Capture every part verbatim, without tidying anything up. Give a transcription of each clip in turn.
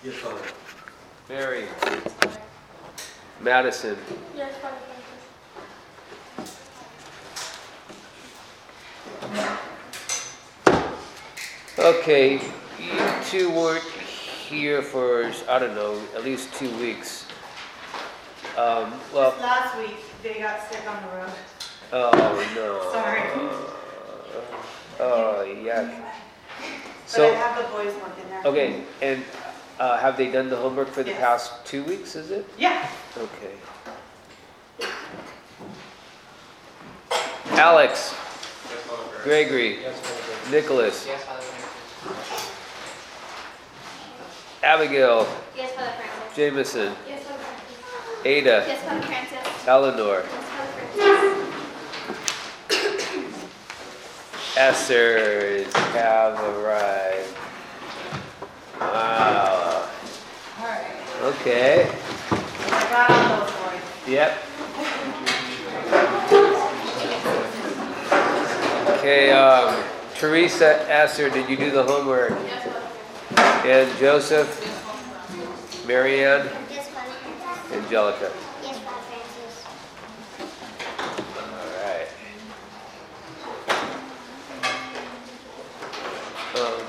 Yes, Father. Mary. Madison. Yes, Father. Okay, you two weren't here for, I don't know, at least two weeks. Um, well, Just last week, they got sick on the road. oh no. Sorry. Oh, yuck. But So, I have the boys working there. okay, and uh, have they done the homework for the Yes. past two weeks, is it? Yeah. Okay. Alex, Yes, Father. Gregory, Yes, Father. Nicholas, Yes, Father. Abigail, Yes, Father Francis. Jameson, Yes, Father Francis. Ada, Yes, Father Francis. Eleanor, Yes, Father Francis. Essers have arrived. Wow. All right. Okay. I got all those boys. Yep. Okay, um, Teresa Esser, did you do the homework? Yes, Father Francis. And Joseph, Marianne, Yes, Father Francis. Angelica. Yes, Father Francis. All right. Um,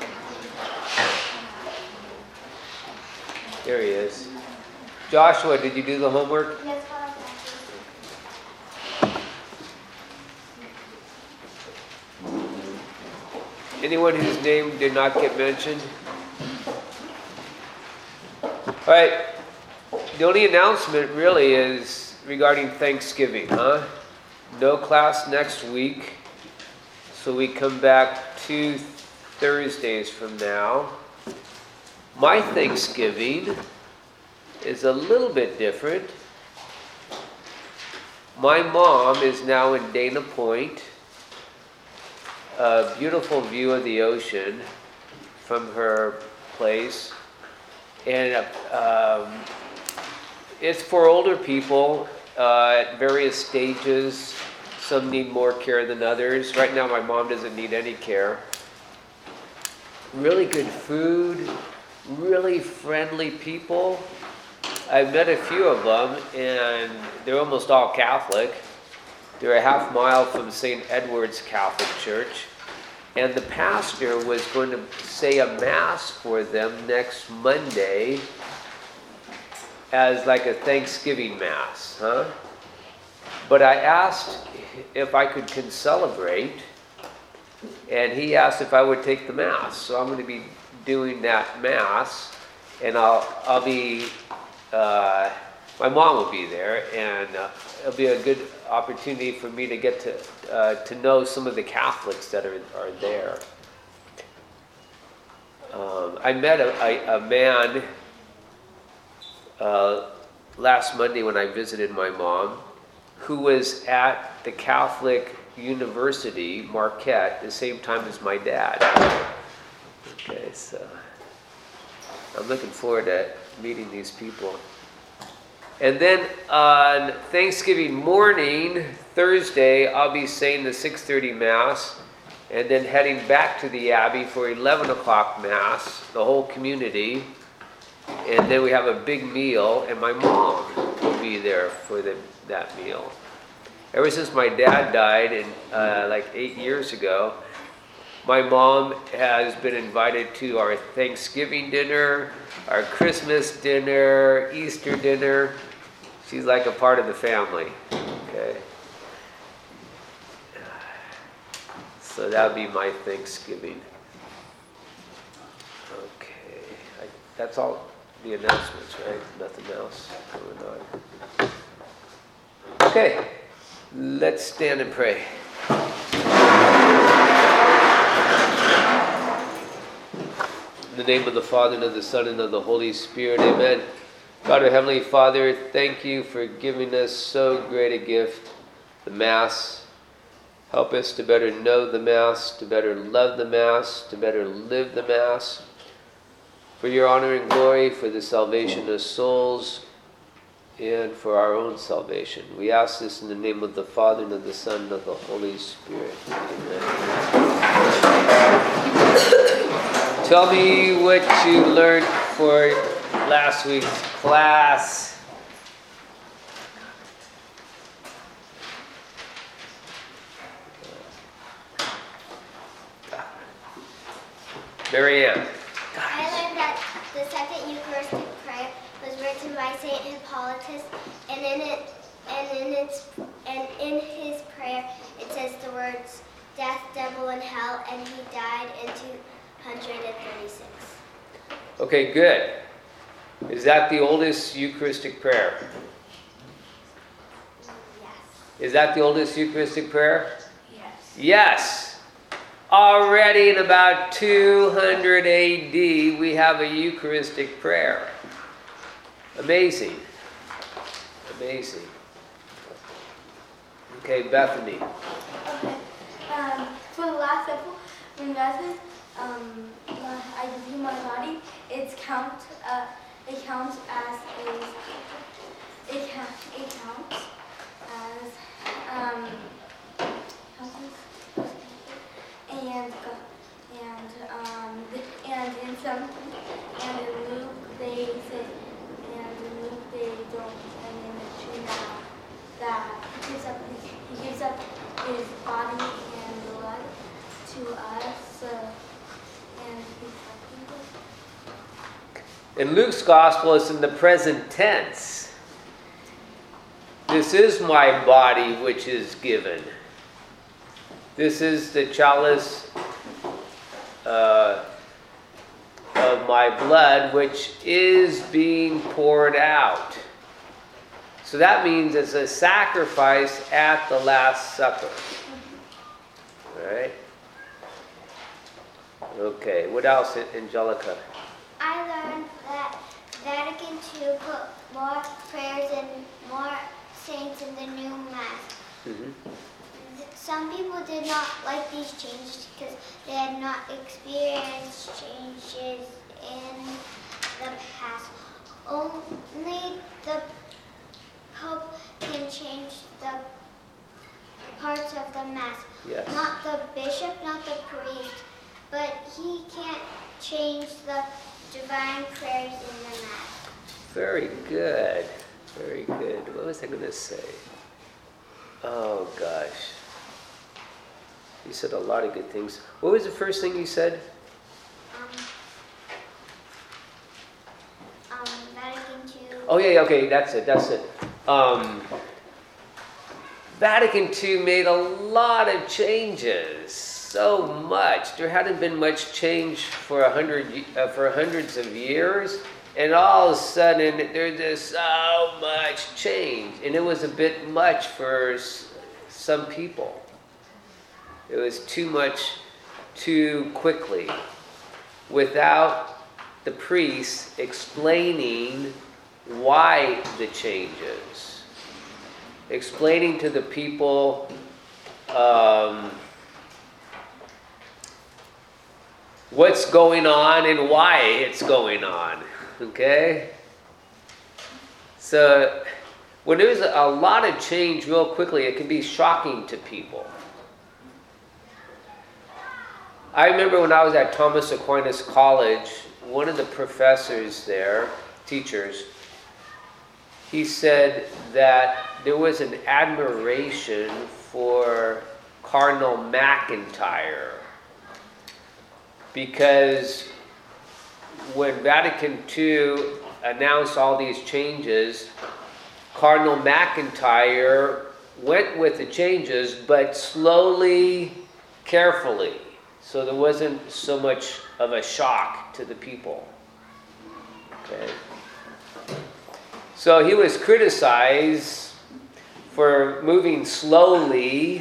there he is. Joshua, did you do the homework? Yes, Father Francis. Anyone whose name did not get mentioned? All right. The only announcement really is regarding Thanksgiving, huh? No class next week. So we come back two Thursdays from now. My Thanksgiving is a little bit different. My mom is now in Dana Point. A beautiful view of the ocean from her place. And um, it's for older people uh, at various stages. Some need more care than others. Right now my mom doesn't need any care. Really good food, really friendly people. I've met a few of them and they're almost all Catholic. They're a half mile from Saint Edward's Catholic Church. And the pastor was going to say a mass for them next Monday as like a Thanksgiving mass, huh? But I asked if I could can celebrate, and he asked if I would take the mass. So I'm going to be doing that mass, and I'll I'll be uh, my mom will be there, and uh, it'll be a good opportunity for me to get to uh, to know some of the Catholics that are are there. Um, I met a, a, a man uh, last Monday when I visited my mom, who was at the Catholic University, Marquette, the same time as my dad. Okay, so I'm looking forward to meeting these people. And then on Thanksgiving morning, Thursday, I'll be saying the six thirty Mass, and then heading back to the Abbey for eleven o'clock Mass, the whole community. And then we have a big meal, and my mom will be there for the, that meal. Ever since my dad died in, uh, like eight years ago, my mom has been invited to our Thanksgiving dinner, our Christmas dinner, Easter dinner. She's like a part of the family, okay? So that would be my Thanksgiving. Okay, I, that's all the announcements, right? Nothing else going on. Okay, let's stand and pray. In the name of the Father, and of the Son, and of the Holy Spirit, amen. God, our Heavenly Father, thank you for giving us so great a gift, the Mass. Help us to better know the Mass, to better love the Mass, to better live the Mass. For your honor and glory, for the salvation of souls, and for our own salvation. We ask this in the name of the Father, and of the Son, and of the Holy Spirit. Amen. Tell me what you learned for last week's class. Mary Ann. I learned that the second Eucharistic prayer was written by Saint Hippolytus, and in it, and in its, and in his prayer, it says the words "death, devil, and hell," and he died in two hundred thirty-six. Okay, good. Is that the oldest Eucharistic prayer? Yes. Is that the oldest Eucharistic prayer? Yes. Yes. Already in about two hundred A D, we have a Eucharistic prayer. Amazing. Amazing. Okay, Bethany. Okay. Um, for the last couple method, um, my, I view my body. It's count. Uh, it counts as a. It count. It counts as um. Counts as, and uh, and um and in some and in Luke they say and in Luke they don't and in the tree now that he gives up his he gives up his body and blood to us uh, and he's In Luke's gospel, it's in the present tense. This is my body which is given. This is the chalice uh, of my blood which is being poured out. So that means it's a sacrifice at the Last Supper. All right? Okay, what else, Angelica? I learned that Vatican two put more prayers and more saints in the new Mass. Mm-hmm. Some people did not like these changes because they had not experienced changes in the past. Only the Pope can change the parts of the Mass. Yes. Not the bishop, not the priest, but he can't change the divine prayers in the Mass. Very good. Very good. What was I going to say? Oh, gosh. You said a lot of good things. What was the first thing you said? Um, um, Vatican two. Oh, yeah, yeah, okay, that's it, that's it. Um, Vatican two made a lot of changes. So much. There hadn't been much change for a hundred, uh, for hundreds of years. And all of a sudden, there's just so much change. And it was a bit much for s- some people. It was too much too quickly without the priest explaining why the changes. Explaining to the people um, what's going on and why it's going on. Okay? So when there's a lot of change real quickly, it can be shocking to people. I remember when I was at Thomas Aquinas College, one of the professors there, teachers, he said that there was an admiration for Cardinal MacIntyre because when Vatican two announced all these changes, Cardinal MacIntyre went with the changes, but slowly, carefully. So there wasn't so much of a shock to the people. Okay. So he was criticized for moving slowly,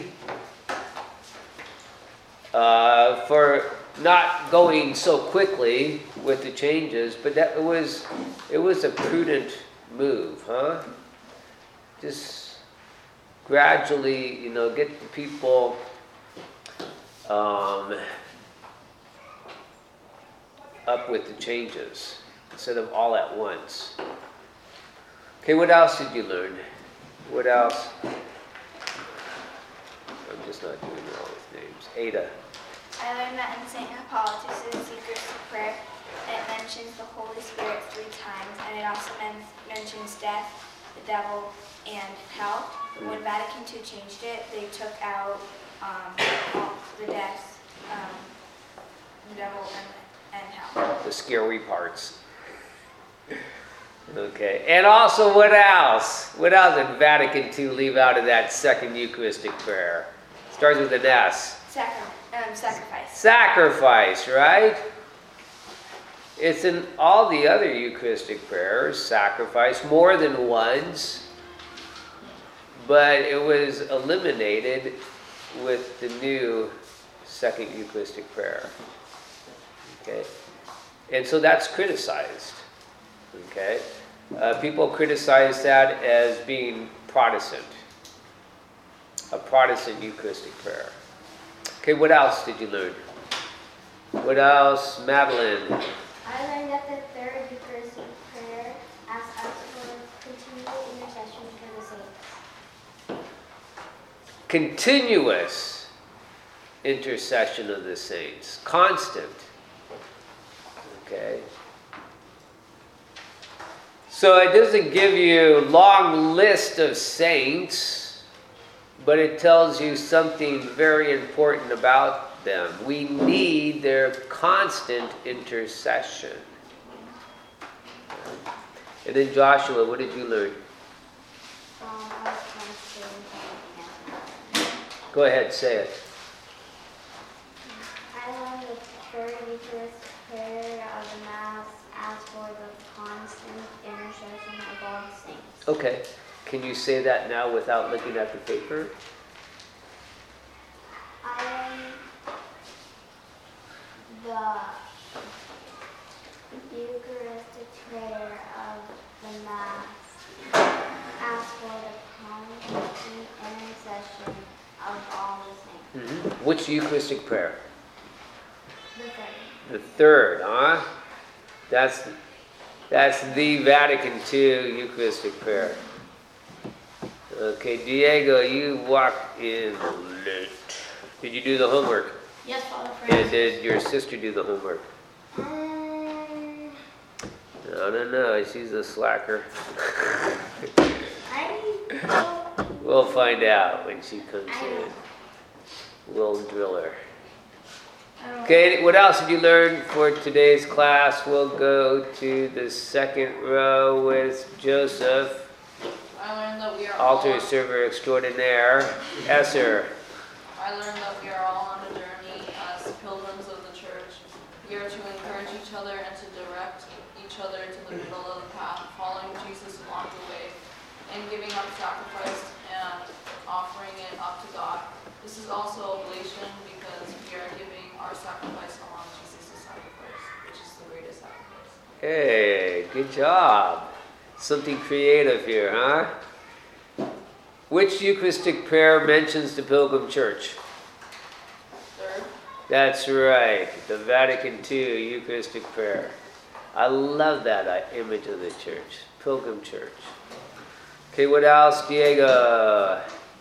uh, for not going so quickly with the changes, but that it was it was a prudent move, huh? Just gradually, you know, get the people um, up with the changes instead of all at once. Okay, what else did you learn? What else? I'm just not doing all with names. Ada. I learned that in Saint Hippolytus' Eucharistic prayer, it mentions the Holy Spirit three times. times, and it also men- mentions death, the devil, and hell. When Vatican two changed it, they took out um, all the death, um, the devil, and, and hell. The scary parts. Okay, and also what else? What else did Vatican two leave out of that second Eucharistic prayer? Starts with an S. Sacri- um, sacrifice. Sacrifice, right? It's in all the other Eucharistic prayers, sacrifice, more than once, but it was eliminated with the new second Eucharistic prayer. Okay? And so that's criticized. Okay? Uh, people criticize that as being Protestant, a Protestant Eucharistic prayer. Okay, what else did you learn? What else, Madeline? I learned that the third Eucharistic prayer asks us for continual intercession for the saints. Continuous intercession of the saints. Constant. Okay. So it doesn't give you a long list of saints, but it tells you something very important about them. We need their constant intercession. And then Joshua, what did you learn? Um, I was trying to say Go ahead, say it. I learned the third Eucharistic prayer of the Mass asks for the constant intercession of all the saints. Okay. Can you say that now without looking at the paper? I learned the Eucharistic prayer of the Mass asks for the constant intercession of all the saints. Mm-hmm. Which Eucharistic prayer? The third. The third, huh? That's that's the Vatican two Eucharistic prayer. Okay, Diego, you walked in late. Did you do the homework? Yes, Father And Francis. did your sister do the homework? Um, I don't know. She's a slacker. I We'll find out when she comes in. We'll drill her. Okay, what else did you learn for today's class? We'll go to the second row with Joseph, I learned that we are altar all. server extraordinaire. Esser. I learned that we are all on a journey as pilgrims of the church. We are to encourage each other and to direct each other to the middle of the path, following Jesus along the way, and giving up sacrifice and offering it up to God. This is also oblation because we are giving our sacrifice along Jesus' sacrifice, which is the greatest sacrifice. Hey, good job. Something creative here, huh? Which Eucharistic prayer mentions the Pilgrim Church? Third, That's right, the Vatican two Eucharistic prayer. I love that uh, image of the church, Pilgrim Church. Okay, what else, Diego?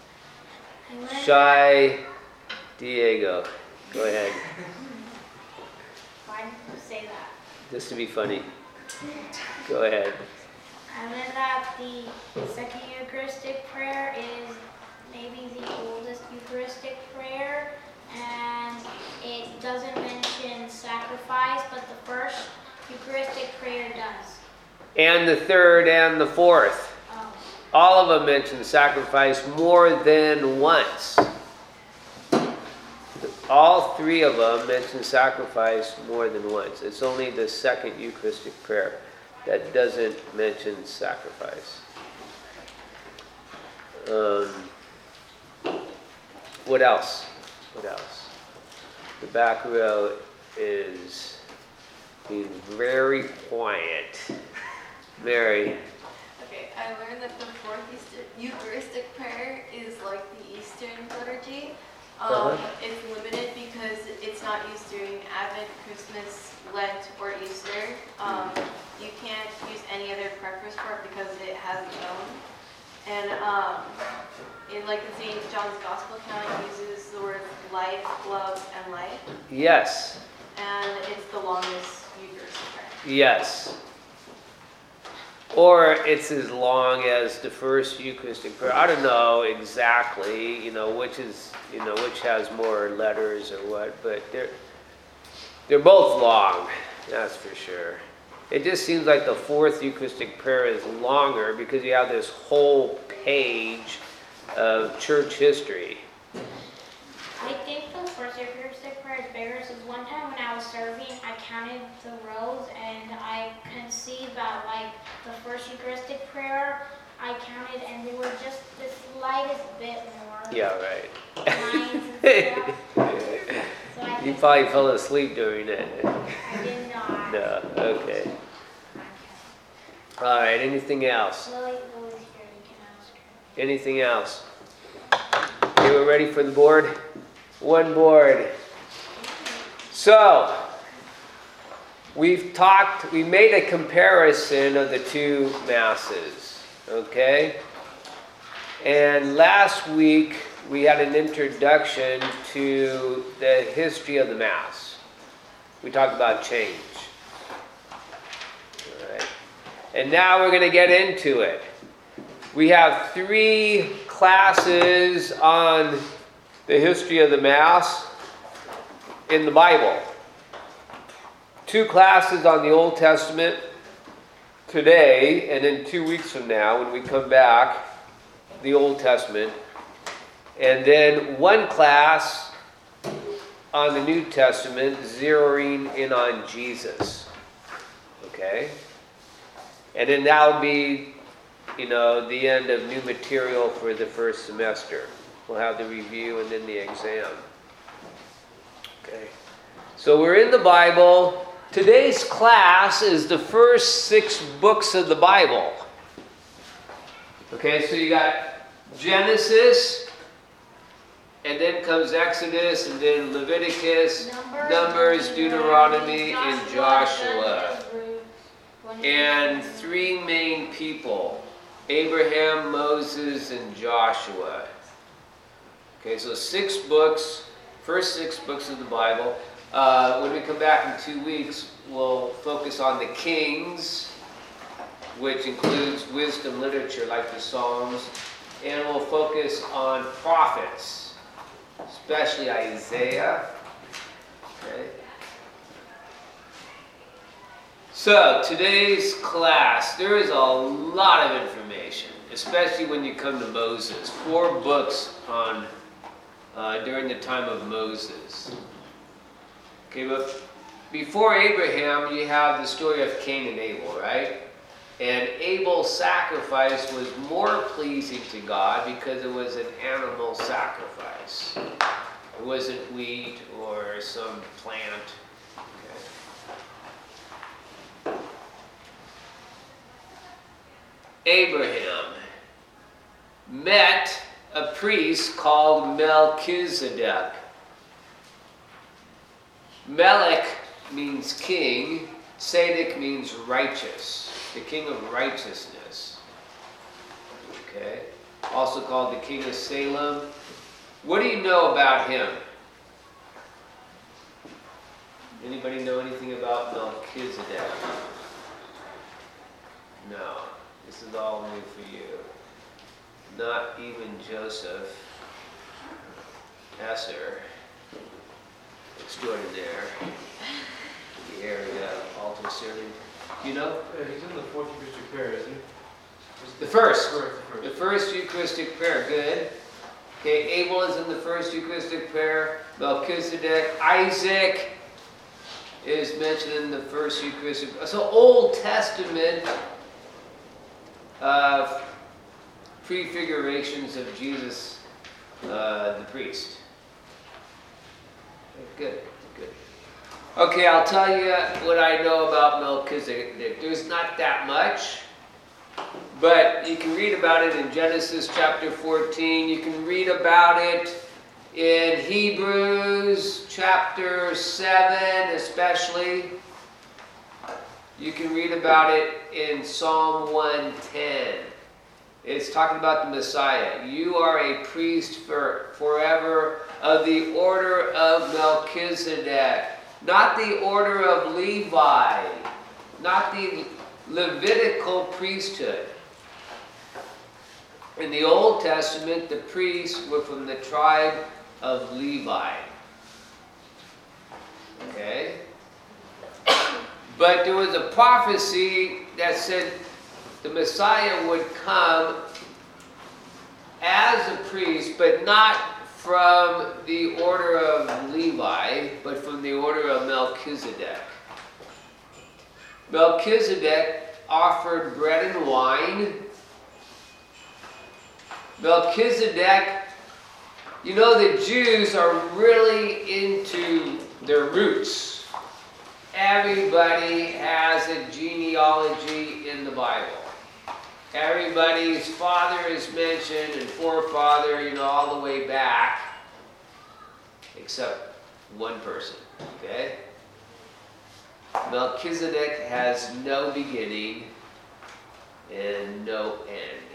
Shy Diego. Go ahead, Why did you say that? just to be funny. Go ahead. I learned that the second Eucharistic prayer is maybe the oldest Eucharistic prayer, and it doesn't mention sacrifice, but the first Eucharistic prayer does. And the third and the fourth. Um, All of them mention sacrifice more than once. All three of them mention sacrifice more than once. It's only the second Eucharistic prayer that doesn't mention sacrifice. Um, what else? What else? The back row is being very quiet. Mary. Okay, I learned that the fourth Easter, Eucharistic prayer is like the Eastern liturgy. Um, Uh-huh. It's limited because it's not used during Advent, Christmas, Lent, or Easter. Um, you can't use any other preface for it because it has its own. And um, in like in Saint John's Gospel account, it uses the word life, love, and life, Yes. and it's the longest Eucharistic prayer. Yes. or it's as long as the first Eucharistic prayer. I don't know exactly, you know, which is, you know, which has more letters or what, but they're, they're both long, that's for sure. It just seems like the fourth Eucharistic prayer is longer because you have this whole page of church history. I think the first Eucharistic prayer is bigger. Because one time when I was serving, I counted the rows and I could see that like the first Eucharistic prayer I counted and they were just the slightest bit more Yeah, right. lines and stuff. So I You think probably fell asleep during it. I did not. No, okay. All right, anything else? Lily, Lily's here. You can ask her. Anything else? Okay, we're ready for the board? One board. So, we've talked, we made a comparison of the two masses, okay? And last week, we had an introduction to the history of the Mass. We talked about change. All right. And now we're going to get into it. We have three classes on the history of the Mass in the Bible. Two classes on the Old Testament today, and then two weeks from now when we come back, the Old Testament. And then one class on the New Testament, zeroing in on Jesus. Okay? And then that'll be, you know, the end of new material for the first semester. We'll have the review and then the exam. Okay. So we're in the Bible. Today's class is the first six books of the Bible. Okay, so you got Genesis, and then comes Exodus, and then Leviticus, Numbers, Numbers, Deuteronomy, and Joshua, Joshua. And three main people, Abraham, Moses, and Joshua. Okay, so six books, first six books of the Bible. Uh, when we come back in two weeks, we'll focus on the Kings, which includes wisdom literature like the Psalms, and we'll focus on prophets, especially Isaiah. Okay. So, today's class, there is a lot of information, especially when you come to Moses. Four books on uh, during the time of Moses. Okay, but before Abraham, you have the story of Cain and Abel, right? And Abel's sacrifice was more pleasing to God because it was an animal sacrifice. It wasn't wheat or some plant. Okay. Abraham met a priest called Melchizedek. Melech means king, Tzedek means righteous, the king of righteousness. Okay, also called the king of Salem. What do you know about him? Anybody know anything about Melchizedek? No, this is all new for you. Not even Joseph Esser, extraordinaire, the area altar serving. You know? Yeah, he's in the fourth Eucharistic prayer, isn't he? The first. First, The first. first Eucharistic prayer. Good. Okay, Abel is in the first Eucharistic prayer. Melchizedek. Isaac is mentioned in the first Eucharistic. So Old Testament uh, prefigurations of Jesus, uh, the priest. Good, good. Okay, I'll tell you what I know about Melchizedek. There's not that much, but you can read about it in Genesis chapter fourteen. You can read about it in Hebrews chapter seven especially. You can read about it in Psalm one ten. It's talking about the Messiah. You are a priest for forever of the order of Melchizedek. Not the order of Levi. Not the Levitical priesthood. In the Old Testament, the priests were from the tribe of Levi. Okay? But there was a prophecy that said the Messiah would come as a priest, but not from the order of Levi, but from the order of Melchizedek. Melchizedek offered bread and wine. Melchizedek, you know, the Jews are really into their roots. Everybody has a genealogy in the Bible. Everybody's father is mentioned and forefather, you know, all the way back, except one person, okay? Melchizedek has no beginning and no end.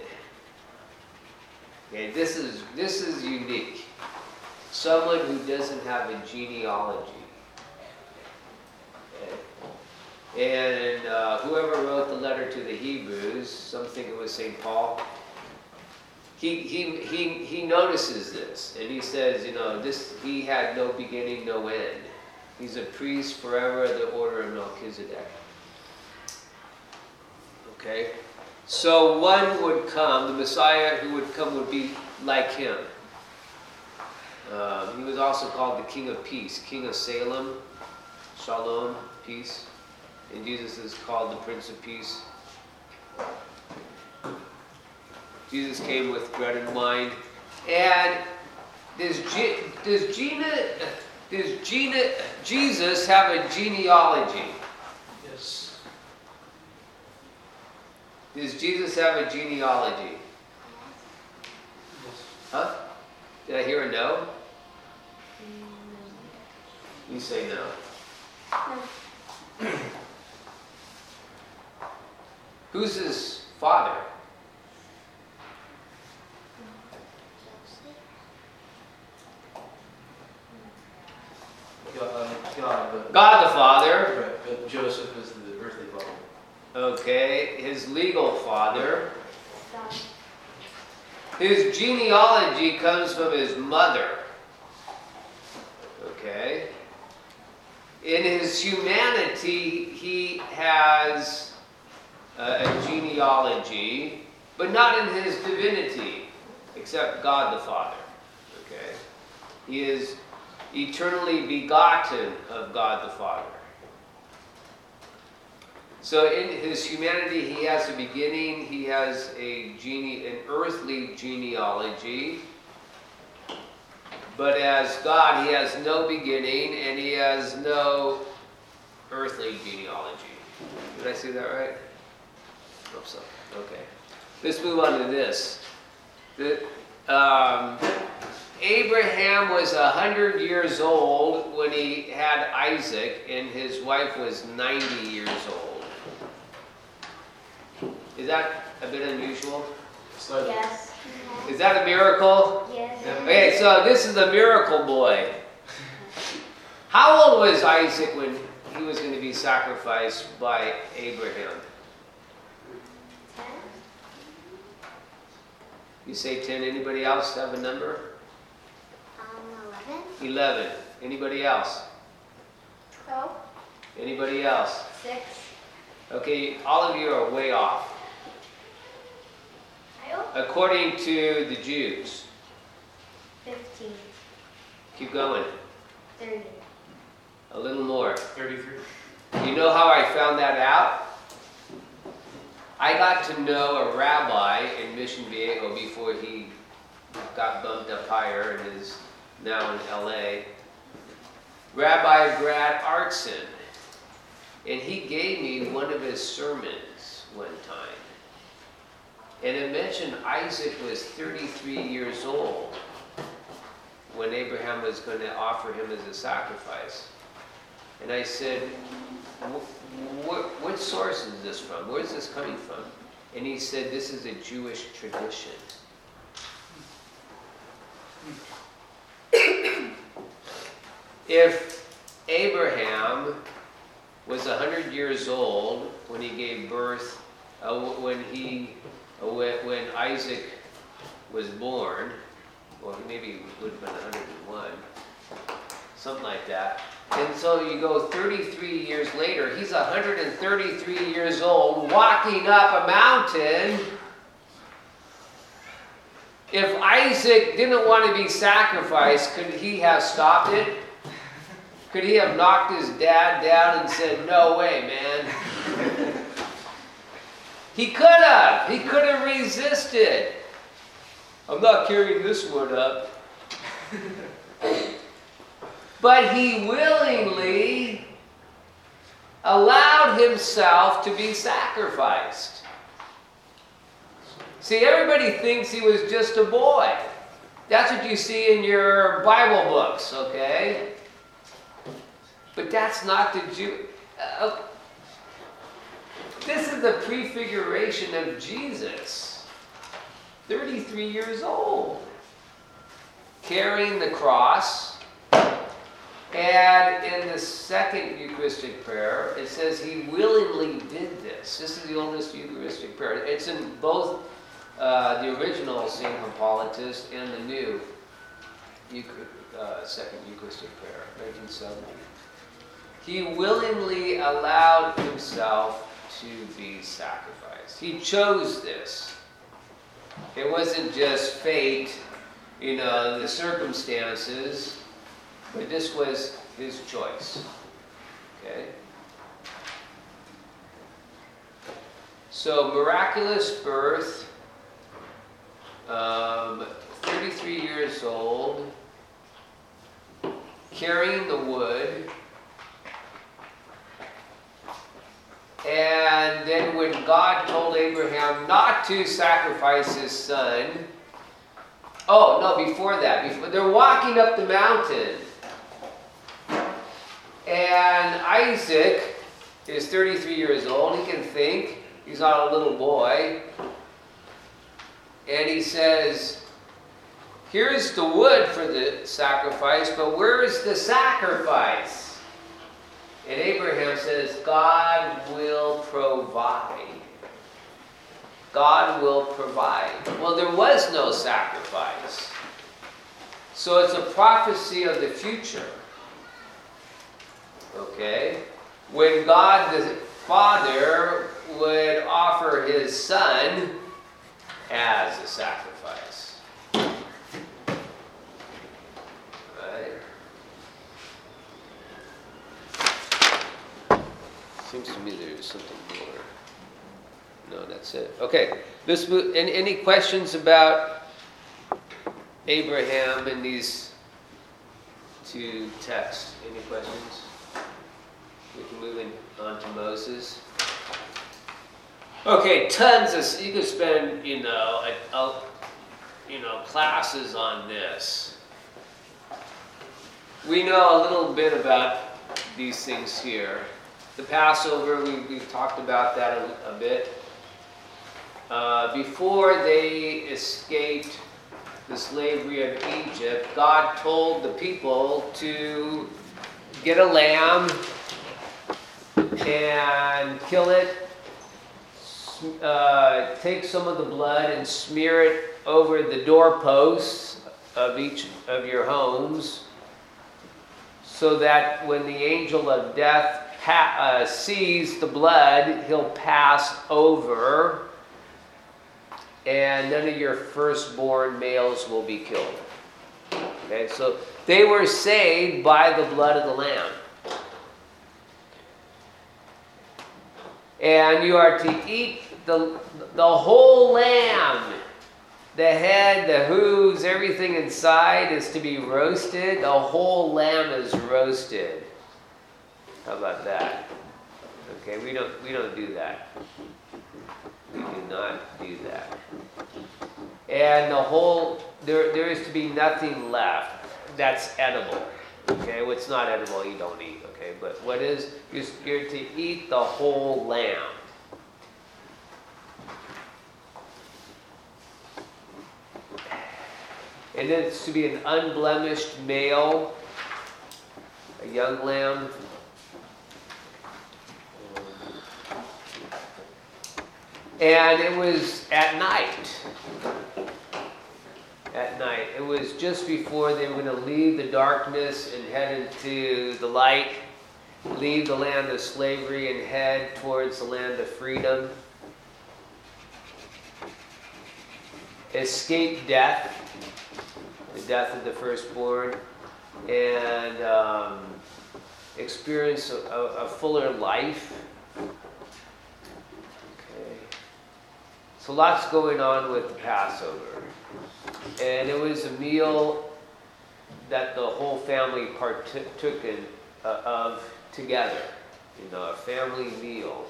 Okay, this is, this is unique. Someone who doesn't have a genealogy. And uh, whoever wrote the letter to the Hebrews, some think it was Saint Paul, he, he, he, he notices this, and he says, you know, this, he had no beginning, no end. He's a priest forever of the order of Melchizedek. Okay? So one would come, the Messiah who would come would be like him. Um, he was also called the King of Peace, King of Salem, Shalom, peace. And Jesus is called the Prince of Peace. Jesus came with bread and wine. And does, G- does, Gina, does Gina, Jesus have a genealogy? Yes. Does Jesus have a genealogy? Yes. Huh? Did I hear a no? You say no. No. Who's his father? God, um, God, but, God the Father. right, but Joseph is the earthly father. Okay, his legal father. His genealogy comes from his mother. Okay. In his humanity, he has uh, a genealogy, but not in his divinity, except God the Father. Okay. He is eternally begotten of God the Father. So in his humanity, he has a beginning, he has a gene, an earthly genealogy, but as God, he has no beginning and he has no earthly genealogy. Did I say that right? Hope so. Okay. Let's move on to this. The, um, Abraham was a hundred years old when he had Isaac, and his wife was ninety years old. Is that a bit unusual? Slightly. Yes. Is that a miracle? Yes. Okay, so this is the miracle boy. How old was Isaac when he was going to be sacrificed by Abraham? You say ten. Anybody else have a number? Um, eleven? eleven. Anybody else? Twelve. Anybody else? Six. Okay, all of you are way off. According to the Jews. Fifteen. Keep going. Thirty. A little more. thirty-three. You know how I found that out? I got to know a rabbi in Mission Viejo before he got bumped up higher and is now in L A. Rabbi Brad Artson. And he gave me one of his sermons one time. And it mentioned Isaac was thirty-three years old when Abraham was going to offer him as a sacrifice. And I said, what source is this from? Where is this coming from? And he said, this is a Jewish tradition. If Abraham was one hundred years old when when he gave birth, uh, when he, uh, when, when Isaac was born, or maybe he would have been one hundred and one, something like that. And so you go thirty-three years later, he's one hundred thirty-three years old, walking up a mountain. If Isaac didn't want to be sacrificed, could he have stopped it? Could he have knocked his dad down and said, no way, man? He could have. He could have resisted. I'm not carrying this one up. But he willingly allowed himself to be sacrificed. See, everybody thinks he was just a boy. That's what you see in your Bible books, okay? But that's not the Jew. Uh, this is the prefiguration of Jesus. thirty-three years old. Carrying the cross. And in the second Eucharistic prayer, it says he willingly did this. This is the oldest Eucharistic prayer. It's in both uh, the original Saint Hippolytus and the new uh, second Eucharistic prayer, nineteen seventy. He willingly allowed himself to be sacrificed. He chose this. It wasn't just fate, you know, the circumstances. But this was his choice. Okay? So, miraculous birth, um, thirty-three years old, carrying the wood, and then when God told Abraham not to sacrifice his son, oh, no, before that, before, they're walking up the mountain. And Isaac is thirty-three years old. He can think. He's not a little boy. And he says, here's the wood for the sacrifice, but where's the sacrifice? And Abraham says, God will provide. God will provide. Well, there was no sacrifice. So it's a prophecy of the future. Okay? When God the Father would offer his Son as a sacrifice. Right? Seems to me there's something more. No, that's it. Okay. Let's move. Any, any questions about Abraham and these two texts? Any questions? We can move in, on to Moses. Okay, tons of, you could spend, you know, a, a, you know, classes on this. We know a little bit about these things here. The Passover, we, we've talked about that a, a bit. Uh, before they escaped the slavery of Egypt, God told the people to get a lamb and kill it, uh, take some of the blood and smear it over the doorposts of each of your homes, so that when the angel of death pa- uh, sees the blood, he'll pass over, and none of your firstborn males will be killed. Okay, so they were saved by the blood of the Lamb. And you are to eat the, the whole lamb. The head, the hooves, everything inside is to be roasted. The whole lamb is roasted. How about that? Okay, we don't we don't do that. We do not do that. And the whole, there there is to be nothing left that's edible. Okay, what's not edible you don't eat. Okay, but what is, you're to eat the whole lamb. And then it's to be an unblemished male, a young lamb. And it was at night. At night. It was just before they were going to leave the darkness and head into the light, leave the land of slavery and head towards the land of freedom. Escape death, the death of the firstborn, and um, experience a, a, a fuller life. Okay. So lots going on with the Passover. And it was a meal that the whole family partook in, uh, of together. You know, a family meal.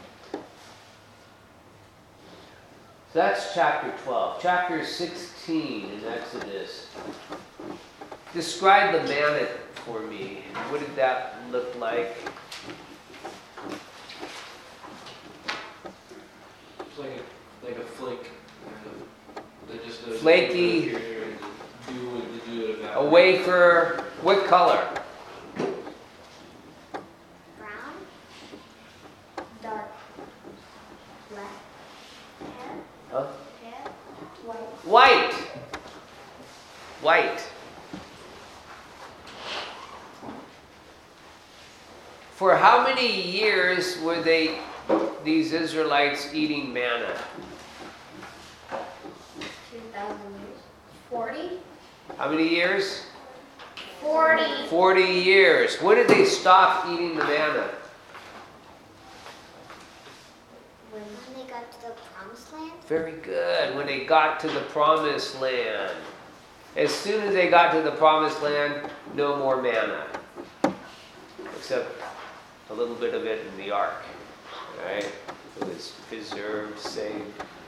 So that's chapter twelve. Chapter sixteen in Exodus. Describe the manna for me. What did that look like? It's like a, like a flake. That just does Flaky. Here, here, and do it, to do it about. A wafer. What color? Brown? Dark. Black. Hair. Huh? Hair. White. White. White. For how many years were they, these Israelites, eating manna? Two thousand years. Forty. How many years? Forty. Forty years. When did they stop eating the manna? When they got to the promised land? Very good. When they got to the promised land. As soon as they got to the promised land, no more manna. Except a little bit of it in the ark. Right? It was preserved, saved.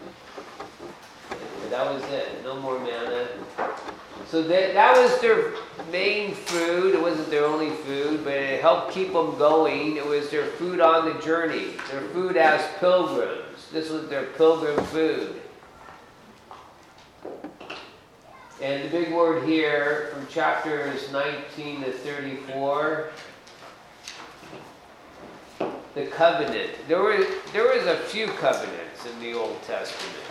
And that was it. No more manna. So that, that was their main food. It wasn't their only food, but it helped keep them going. It was their food on the journey. Their food as pilgrims. This was their pilgrim food. And the big word here from chapters nineteen to thirty-four, the covenant. There were there was a few covenants in the Old Testament.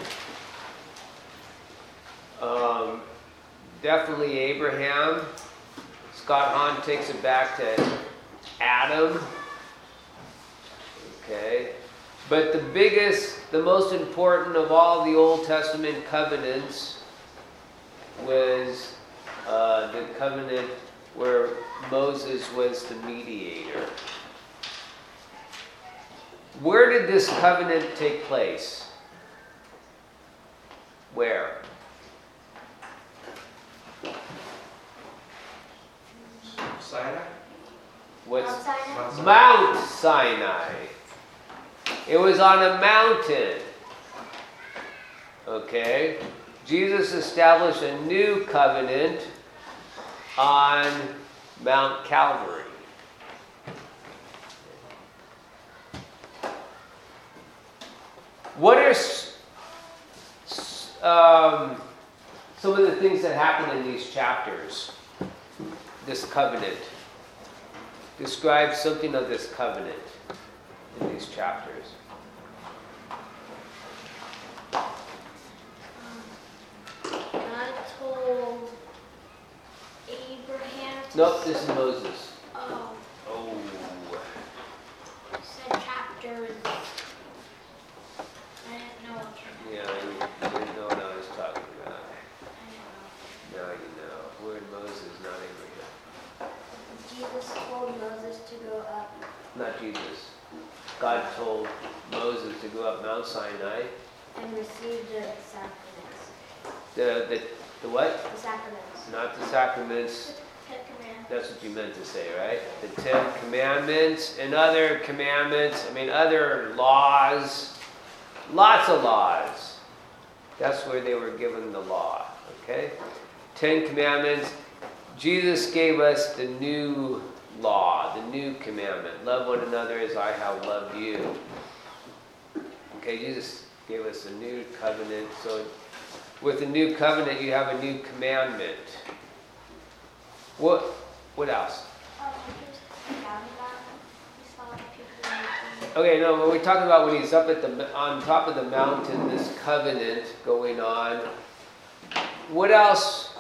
Um, definitely Abraham. Scott Hahn takes it back to Adam. Okay. But the biggest, the most important of all the Old Testament covenants was uh, the covenant where Moses was the mediator. Where did this covenant take place? Where? Sinai? What's Mount Sinai. Mount Sinai. Mount Sinai? It was on a mountain. Okay? Jesus established a new covenant on Mount Calvary. What are s- s- um, some of the things that happen in these chapters? This covenant. Describe something of this covenant in these chapters. God told Abraham to Nope, this is Moses. Oh, Oh. said chapters. I didn't know what chapter. Yeah, you didn't know what I was talking about. I didn't know. Now you know. We're in Moses, not Abraham. Jesus told Moses to go up. Not Jesus. God told Moses to go up Mount Sinai. And receive the sacraments. The, the, the what? The sacraments. Not the sacraments. Ten Commandments. That's what you meant to say, right? The Ten Commandments and other commandments. I mean, other laws. Lots of laws. That's where they were given the law, okay? Ten Commandments. Jesus gave us the new law, the new commandment. Love one another as I have loved you. Okay, Jesus gave us a new covenant. So with the new covenant, you have a new commandment. What, what else? Oh, just down about. We saw people making Okay, no, when we talk about when he's up at the on top of the mountain, this covenant going on. What else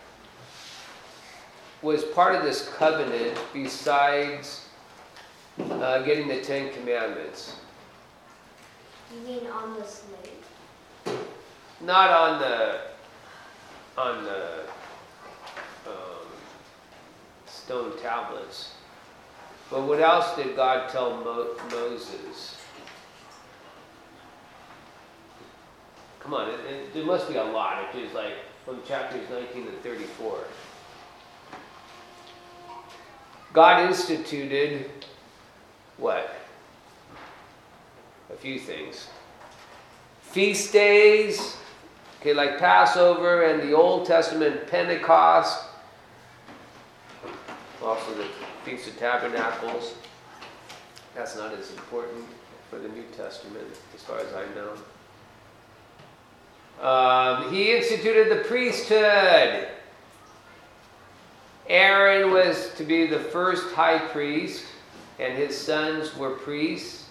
was part of this covenant besides uh, getting the Ten Commandments? You mean on the slate? Not on the on the um, stone tablets. But what else did God tell Mo- Moses? Come on, it, it, there must be a lot. It is like from chapters nineteen to thirty-four. God instituted what? A few things. Feast days, okay, like Passover and the Old Testament Pentecost. Also the Feast of Tabernacles. That's not as important for the New Testament, as far as I know. Um, he instituted the priesthood. Aaron was to be the first high priest, and his sons were priests.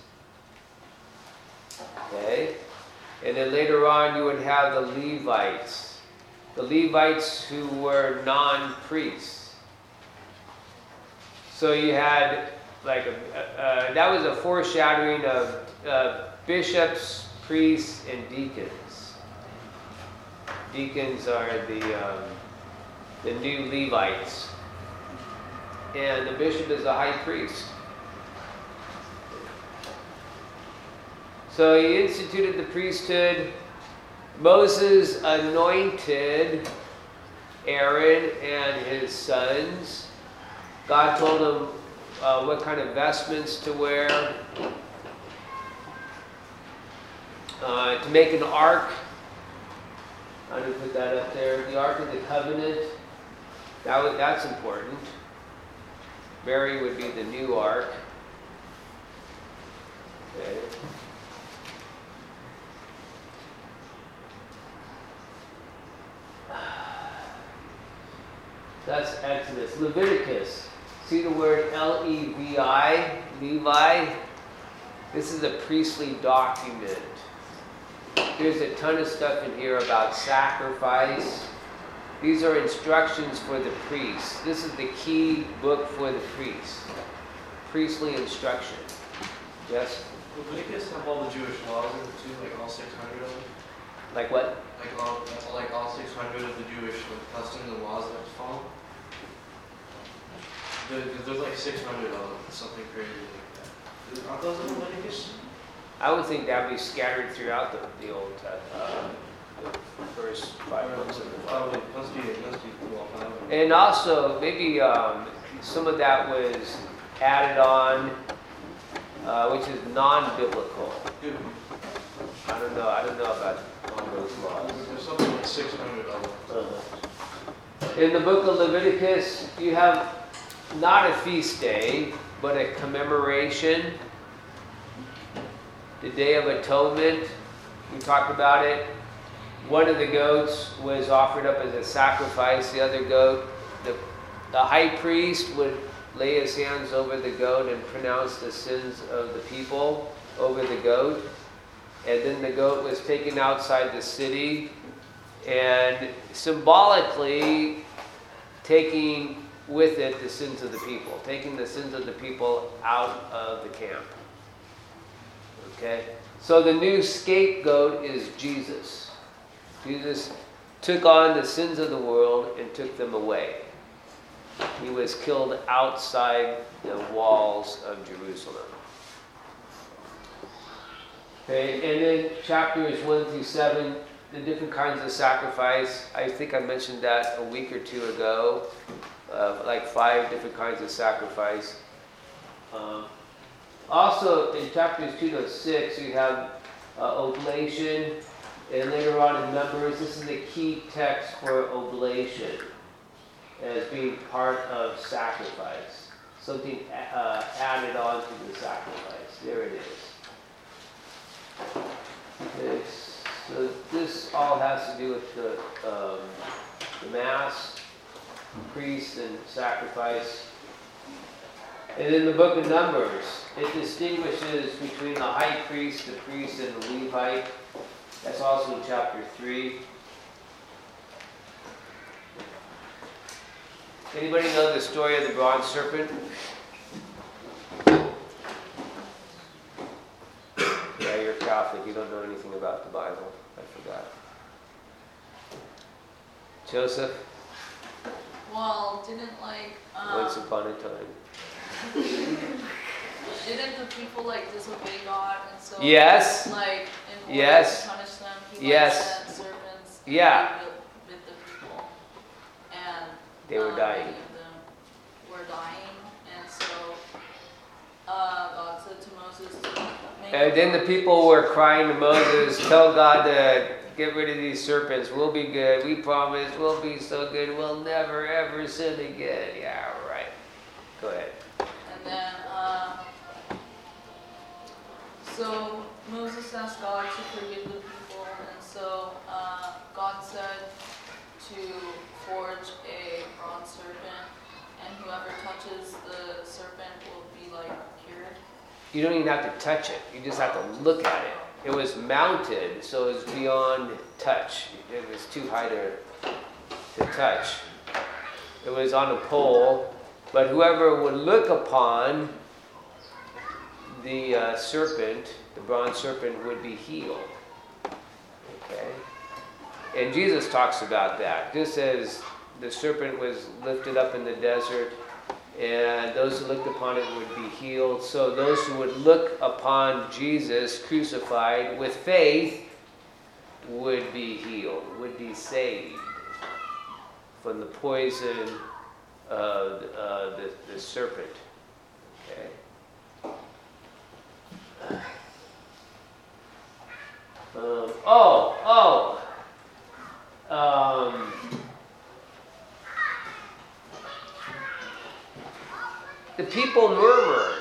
Okay? And then later on you would have the Levites. The Levites who were non-priests. So you had, like, a, uh, that was a foreshadowing of uh, bishops, priests, and deacons. Deacons are the um, the new Levites. And the bishop is the high priest. So he instituted the priesthood. Moses anointed Aaron and his sons. God told him uh, what kind of vestments to wear. Uh, to make an ark. I'm going to put that up there. The Ark of the Covenant. That was, that's important. Mary would be the new ark. Okay. That's Exodus. Leviticus. See the word L E V I? Levi? This is a priestly document. There's a ton of stuff in here about sacrifice. These are instructions for the priests. This is the key book for the priests. Priestly instruction. Yes? Leviticus have all the Jewish laws in it too, like all six hundred of them? Like what? Like all, like all six hundred of the Jewish like, customs and laws that follow? There, there's like six hundred of them, something crazy like that. Aren't those in Leviticus? I would think that would be scattered throughout the, the Old Testament, uh, the first five books of the Bible. Probably, must be, must be well found. And also, maybe um, some of that was added on, uh, which is non-biblical. Dude, I don't know. I don't know about all those laws. there's something like six hundred of them. Uh-huh. In the book of Leviticus, you have not a feast day, but a commemoration. The Day of Atonement, we talked about it. One of the goats was offered up as a sacrifice. The other goat, the, the high priest would lay his hands over the goat and pronounce the sins of the people over the goat. And then the goat was taken outside the city and symbolically taking with it the sins of the people, taking the sins of the people out of the camp. Okay? So the new scapegoat is Jesus. Jesus took on the sins of the world and took them away. He was killed outside the walls of Jerusalem. Okay, and then chapters one through seven, the different kinds of sacrifice. I think I mentioned that a week or two ago. Uh, like five different kinds of sacrifice. Um, also, in chapters two to six, you have uh, oblation. And later on in Numbers, this is the key text for oblation as being part of sacrifice. Something uh, added on to the sacrifice. There it is. Okay, so this all has to do with the, um, the Mass, priest, and sacrifice. And in the book of Numbers, it distinguishes between the high priest, the priest, and the Levite. That's also in chapter three. Anybody know the story of the bronze serpent? Yeah, you're Catholic. You don't know anything about the Bible. I forgot. Joseph? Well, didn't like, Once um, upon a time. didn't the people like disobey God and so Yes. like in order Yes. to punish them, he like Yes. sent serpents and Yeah. they bit, bit the people, and They were um, dying. many of them were dying, and so uh, God said to Moses to make And then the people were crying to Moses, tell God to get rid of these serpents. We'll be good. We promise we'll be so good. We'll never, ever sin again. Yeah, right. Go ahead. And then, uh, so Moses asked God to forgive the people, and so uh, God said to forge a bronze serpent, and whoever touches the serpent will be like cured. You don't even have to touch it. You just have to look at it. It was mounted, so it was beyond touch. It was too high to, to touch. It was on a pole, but whoever would look upon the uh, serpent, the bronze serpent, would be healed. Okay? And Jesus talks about that. Just as the serpent was lifted up in the desert, and those who looked upon it would be healed. So those who would look upon Jesus crucified with faith would be healed, would be saved from the poison of uh, the, the serpent. Okay. Um, oh, oh. Um, The people murmured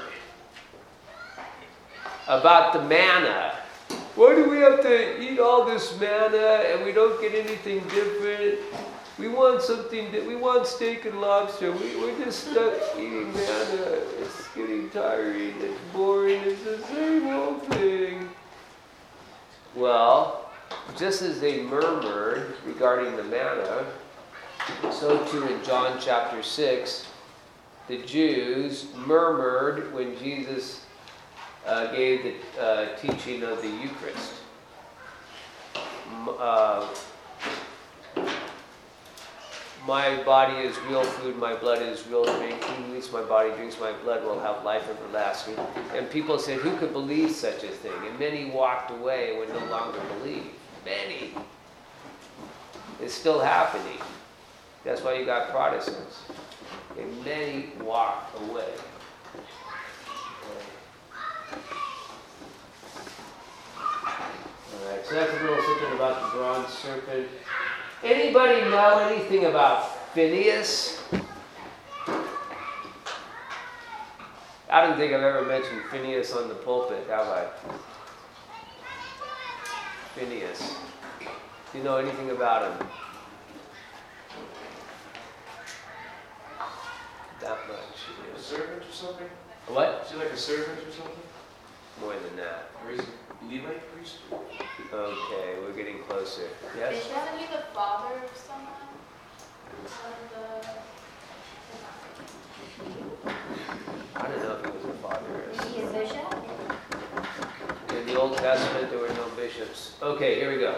about the manna. Why do we have to eat all this manna and we don't get anything different? We want something, that we want steak and lobster. We, we're just stuck eating manna. It's getting tiring, it's boring, it's the same old thing. Well, just as they murmured regarding the manna, so too in John chapter six, the Jews murmured when Jesus uh, gave the uh, teaching of the Eucharist. Uh, my body is real food, my blood is real drink. Who eats my body, drinks my blood, will have life everlasting. And people said, who could believe such a thing? And many walked away and would no longer believe. Many. It's still happening. That's why you got Protestants. And many walked away. Alright, so that's a little something about the bronze serpent. Anybody know anything about Phineas? I don't think I've ever mentioned Phineas on the pulpit, have I? Phineas. Do you know anything about him? That much. A servant or something? What? Is he like a servant or something? More than that. Or is he Levite priest? Okay, we're getting closer. Yes? Isn't he the father of someone? Of I don't know if he was a father. Is he a bishop? In the Old Testament, there were no bishops. Okay, here we go.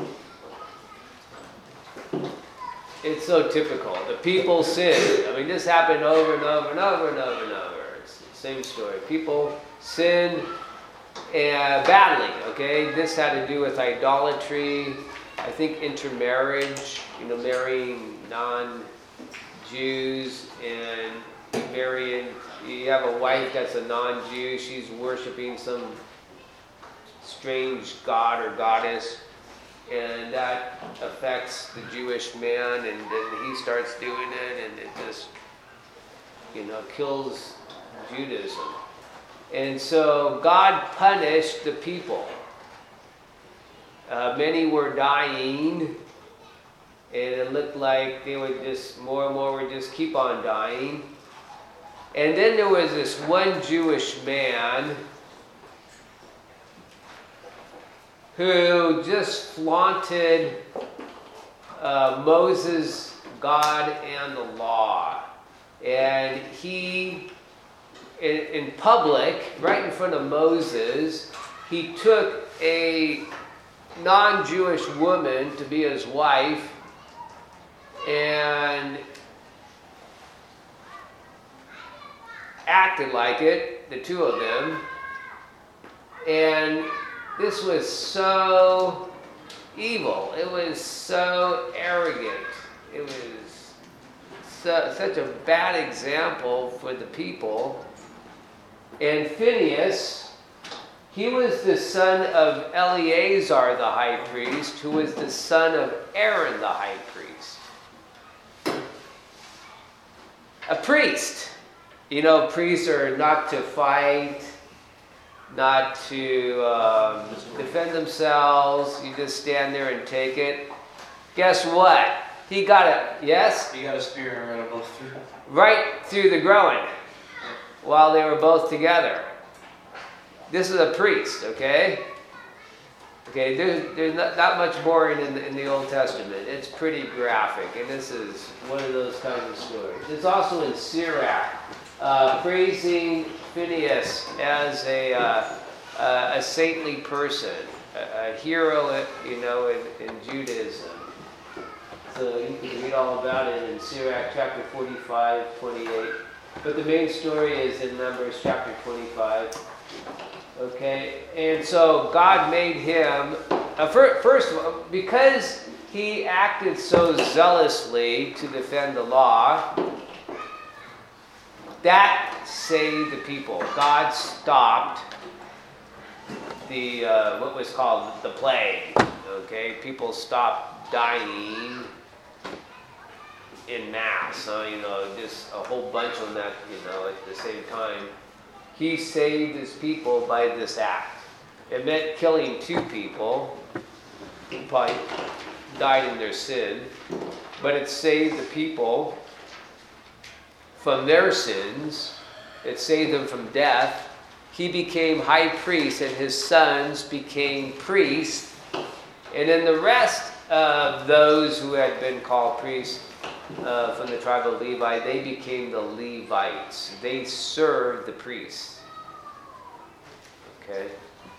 It's so typical. The people sinned. I mean, this happened over and over and over and over and over. It's the same story. People sinned and battling, okay? This had to do with idolatry, I think intermarriage, you know, marrying non-Jews, and marrying, you have a wife that's a non-Jew, she's worshiping some strange god or goddess, and that affects the Jewish man, and then he starts doing it, and it just, you know, kills Judaism. And so God punished the people. Uh, many were dying, and it looked like they would just, more and more would just keep on dying. And then there was this one Jewish man who just flaunted uh, Moses, God, and the law. And he, in, in public, right in front of Moses, he took a non-Jewish woman to be his wife and acted like it, the two of them. And this was so evil. It was so arrogant. It was so, such a bad example for the people. And Phinehas, he was the son of Eleazar the high priest, who was the son of Aaron the high priest. A priest. You know, priests are not to fight, not to um, defend themselves. You just stand there and take it. Guess what? He got it, yes? He got a spear and ran them both through. Right through the groin while they were both together. This is a priest, okay? Okay, there's, there's not, not much boring in the, in the Old Testament. It's pretty graphic, and this is one of those kinds of stories. It's also in Sirach, uh, praising Phinehas as a, uh, uh, a saintly person, a, a hero, you know, in, in Judaism. So you can read all about it in Sirach chapter forty-five, twenty-eight. But the main story is in Numbers chapter twenty-five. Okay, and so God made him, uh, for, first of all, because he acted so zealously to defend the law, that saved the people. God stopped the, uh, what was called the plague. Okay, people stopped dying in mass, so, you know, just a whole bunch of that, you know, at the same time. He saved his people by this act. It meant killing two people who probably died in their sin, but it saved the people from their sins. It saved them from death. He became high priest, and his sons became priests. And then the rest of those who had been called priests Uh, from the tribe of Levi, they became the Levites. They served the priests. Okay.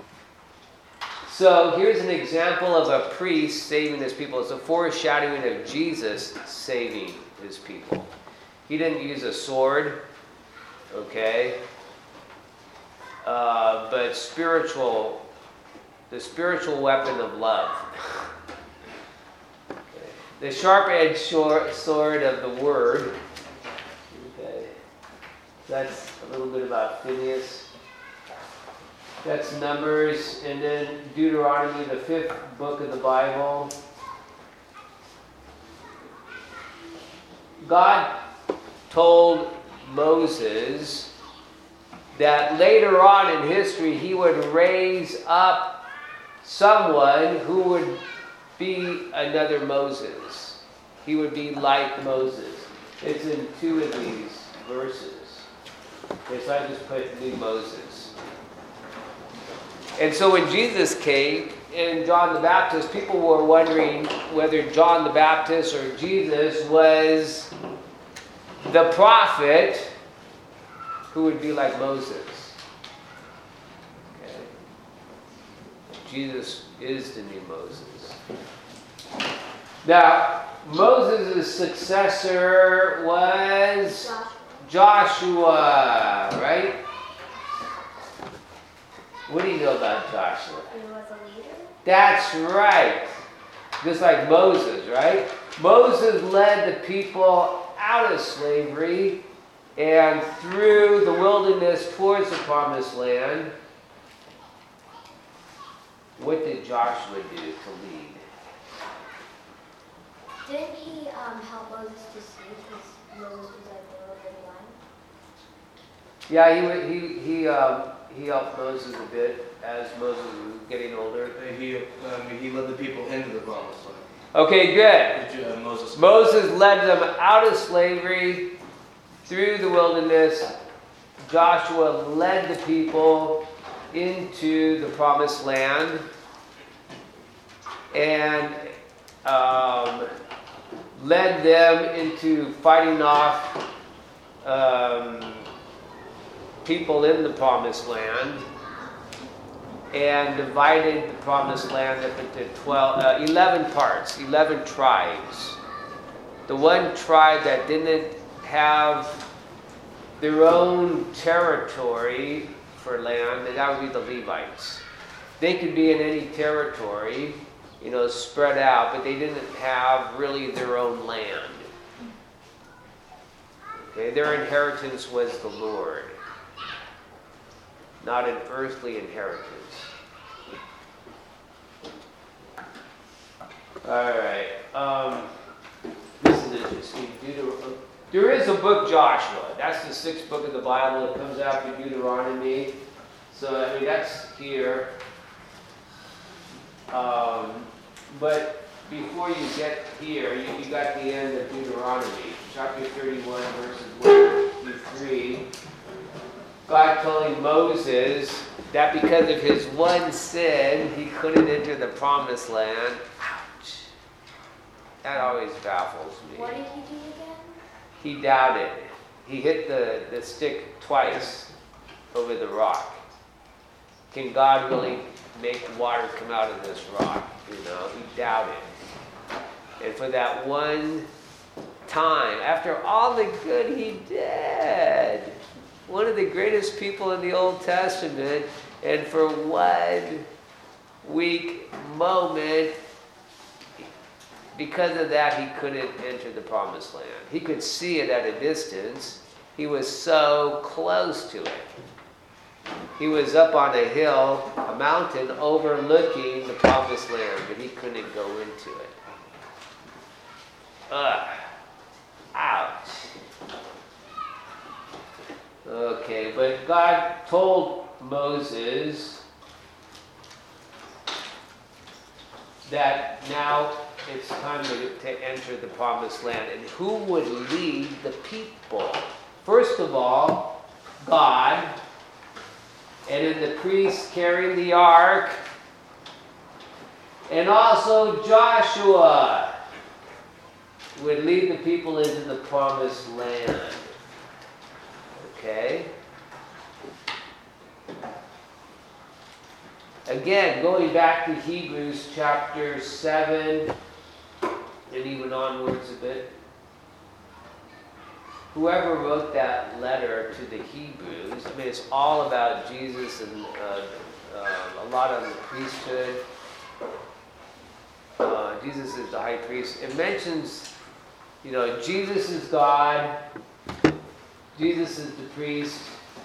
So here's an example of a priest saving his people. It's a foreshadowing of Jesus saving his people. He didn't use a sword, okay, uh, but spiritual, the spiritual weapon of love. The sharp-edged sword of the word. Okay. That's a little bit about Phinehas. That's Numbers. And then Deuteronomy, the fifth book of the Bible. God told Moses that later on in history he would raise up someone who would be another Moses. He would be like Moses. It's in two of these verses. Okay, so I just put new Moses. And so when Jesus came and John the Baptist, people were wondering whether John the Baptist or Jesus was the prophet who would be like Moses. Okay. Jesus is the new Moses. Now, Moses' successor was Joshua, right? What do you know about Joshua? He was a leader. That's right. Just like Moses, right? Moses led the people out of slavery and through the wilderness towards the promised land. What did Joshua do to lead? Didn't he um, help Moses to see because Moses was like a little bit blind? Yeah, he wa- he he um, he helped Moses a bit as Moses was getting older. And he, um, he led the people into the promised land. Okay, good. Which, uh, Moses. Moses led them out of slavery through the wilderness Joshua led the people into the promised land and um, led them into fighting off um, people in the promised land, and divided the promised land up into twelve, uh, eleven parts, eleven tribes. The one tribe that didn't have their own territory for land, and that would be the Levites. They could be in any territory, you know, spread out, but they didn't have really their own land. Okay, their inheritance was the Lord, not an earthly inheritance. All right. Um, this is interesting. Deuter- there is a book, Joshua. That's the sixth book of the Bible. It comes after Deuteronomy. So, I mean, that's here. Um, but before you get here, you, you got the end of Deuteronomy, chapter thirty-one, verses one through three. God telling Moses that because of his one sin, he couldn't enter the promised land. Ouch. That always baffles me. What did he do again? He doubted. He hit the, the stick twice over the rock. Can God really make water come out of this rock? You know, he doubted. And for that one time, after all the good he did, one of the greatest people in the Old Testament, and for one weak moment, because of that, he couldn't enter the promised land. He could see it at a distance. He was so close to it. He was up on a hill, a mountain, overlooking the promised land, but he couldn't go into it. Ugh. Ouch. Okay, but God told Moses that now it's time to, to enter the promised land. And who would lead the people? First of all, God, and then the priests carrying the ark, and also Joshua would lead the people into the promised land. Okay? Again, going back to Hebrews chapter seven, and even onwards a bit. Whoever wrote that letter to the Hebrews, I mean, it's all about Jesus and uh, uh, a lot on the priesthood. Uh, Jesus is the high priest. It mentions, you know, Jesus is God. Jesus is the priest.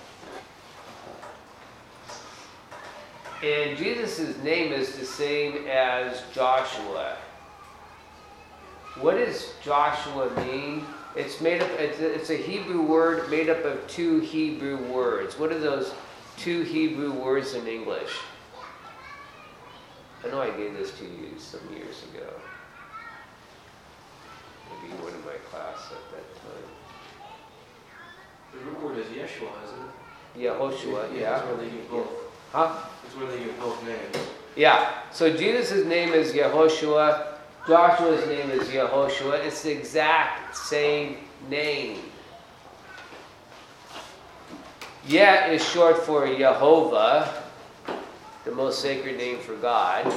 And Jesus' name is the same as Joshua. What does Joshua mean? It's made up, it's a, it's a Hebrew word made up of two Hebrew words. What are those two Hebrew words in English? I know I gave this to you some years ago. Maybe one in my class at that time. The root word is Yeshua, isn't it? Yehoshua, yeah. That's where they use both. Huh? That's where they use both names. Yeah. So Jesus' name is Yehoshua. Joshua's name is Yehoshua. It's the exact same name. Yeh is short for Yehovah, the most sacred name for God.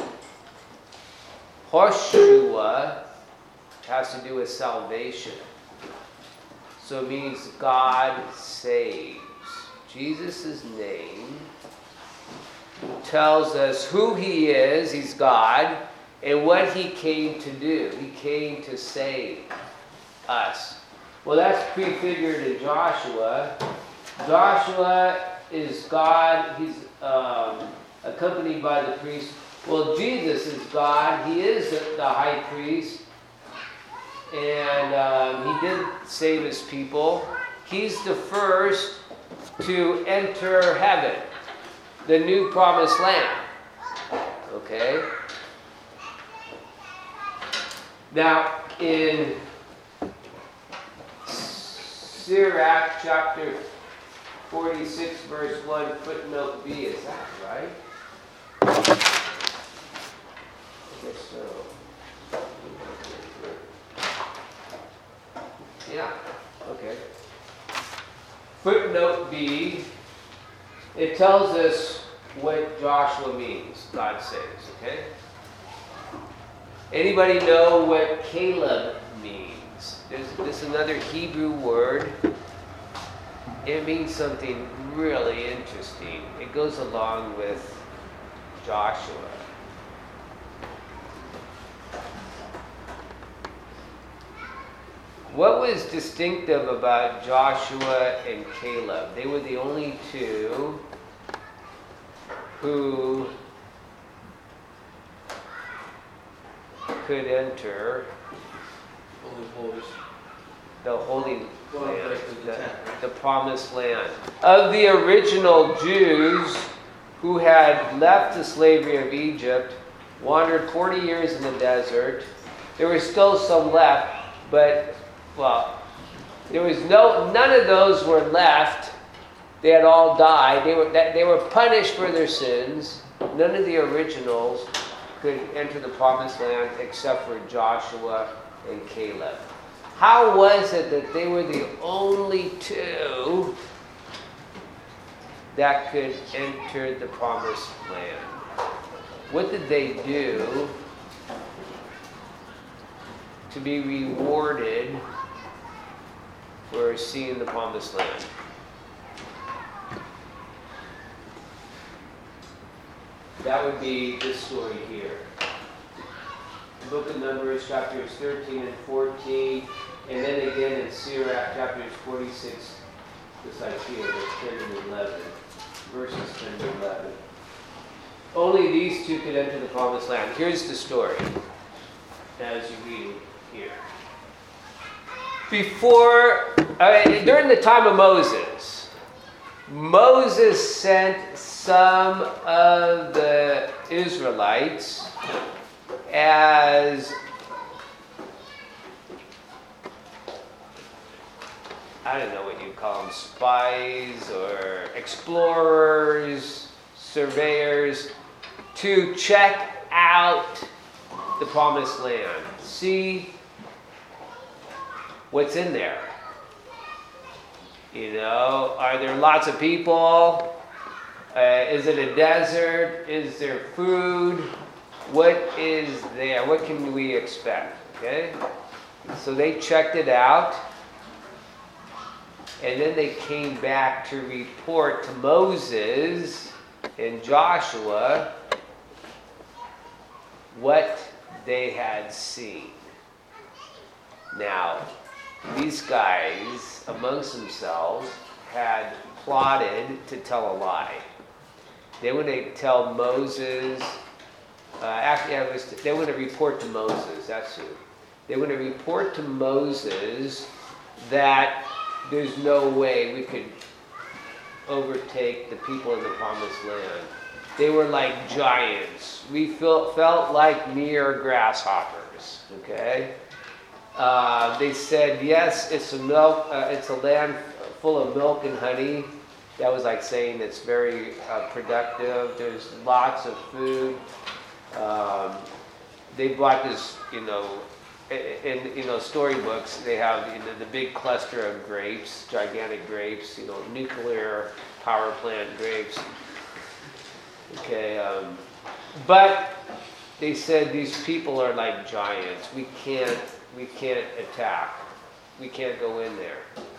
Hoshua has to do with salvation. So it means God saves. Jesus' name tells us who he is, he's God, and what he came to do. He came to save us. Well, that's prefigured in Joshua. Joshua is God. He's um, accompanied by the priest. Well, Jesus is God. He is the high priest. And um, he did save his people. He's the first to enter heaven, the new promised land. Okay? Now, in Sirach chapter forty-six, verse one, footnote B. Is that right? I guess so. Yeah, okay. Footnote B, it tells us what Joshua means, God saves, okay? Anybody know what Caleb means? There's this another Hebrew word. It means something really interesting. It goes along with Joshua. What was distinctive about Joshua and Caleb? They were the only two who could enter Holy Holies. the Holy Going Land, back to the the, tent, right? the Promised Land. Of the original Jews who had left the slavery of Egypt, wandered forty years in the desert, there were still some left, but, well, there was no, none of those were left. They had all died. They were, they were punished for their sins. None of the originals could enter the Promised Land except for Joshua and Caleb. How was it that they were the only two that could enter the Promised Land? What did they do to be rewarded for seeing the Promised Land? That would be this story here. The book of Numbers, chapters thirteen and fourteen, and then again in Sirach, chapters forty-six, just like here, verse ten and eleven, verses ten to eleven. Only these two could enter the Promised Land. Here's the story, as you read it here. Before, uh, during the time of Moses, Moses sent some of the Israelites as, I don't know what you call them, spies or explorers, surveyors, to check out the Promised Land. See what's in there. You know, are there lots of people? Uh, is it a desert? Is there food? What is there? What can we expect? Okay? So they checked it out. And then they came back to report to Moses and Joshua what they had seen. Now, these guys, amongst themselves, had plotted to tell a lie. They were going to tell Moses, uh, actually, I was, they were going to report to Moses, that's who. They were going to report to Moses that there's no way we could overtake the people in the Promised Land. They were like giants. We felt, felt like mere grasshoppers, okay? Uh, they said, yes, it's a milk, uh, it's a land full of milk and honey. That was like saying it's very uh, productive. There's lots of food. Um, they brought this, you know, in, in you know storybooks. They have you know, the big cluster of grapes, gigantic grapes. You know, nuclear power plant grapes. Okay, um, but they said these people are like giants. We can't. We can't attack. We can't go in there.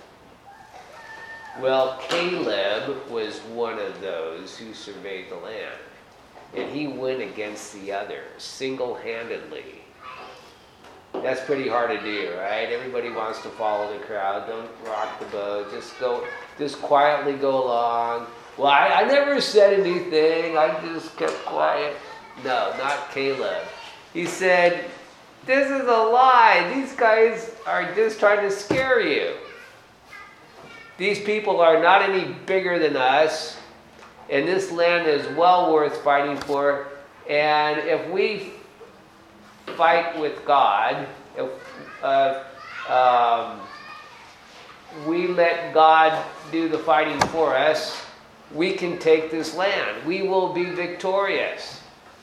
Well, Caleb was one of those who surveyed the land. And he went against the others, single-handedly. That's pretty hard to do, right? Everybody wants to follow the crowd. Don't rock the boat. Just go, just quietly go along. Well, I, I never said anything. I just kept quiet. No, not Caleb. He said, this is a lie. These guys are just trying to scare you. These people are not any bigger than us, and this land is well worth fighting for. And if we fight with God, if uh, um, we let God do the fighting for us, we can take this land. We will be victorious.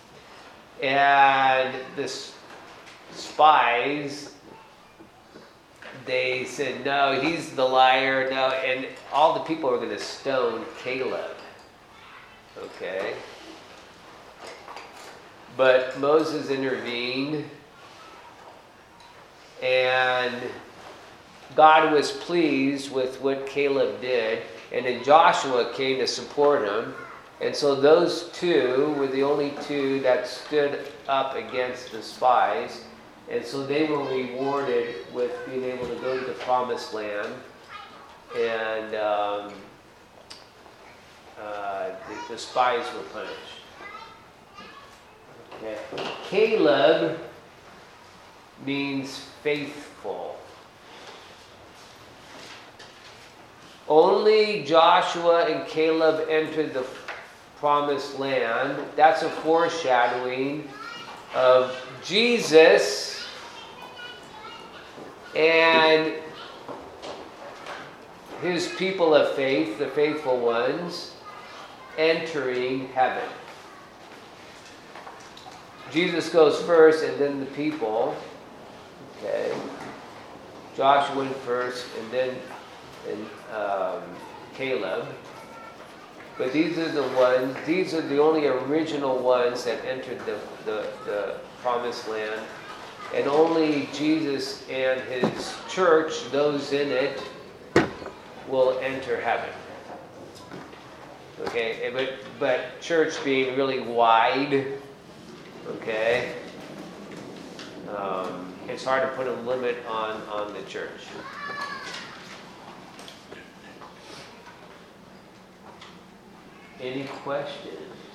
And the s- spies, they said, no, he's the liar, no. And all the people were going to stone Caleb. Okay? But Moses intervened, and God was pleased with what Caleb did, and then Joshua came to support him. And so those two were the only two that stood up against the spies. And so they were rewarded with being able to go to the promised land. And um, uh, the, the spies were punished. Okay. Caleb means faithful. Only Joshua and Caleb entered the promised land. That's a foreshadowing of Jesus and his people of faith, the faithful ones, entering heaven. Jesus goes first and then the people. Okay. Joshua went first and then and, um, Caleb. But these are the ones, these are the only original ones that entered the, the, the promised land. And only Jesus and his church, those in it, will enter heaven. Okay, but, but church being really wide, okay, um, it's hard to put a limit on, on the church. Any questions?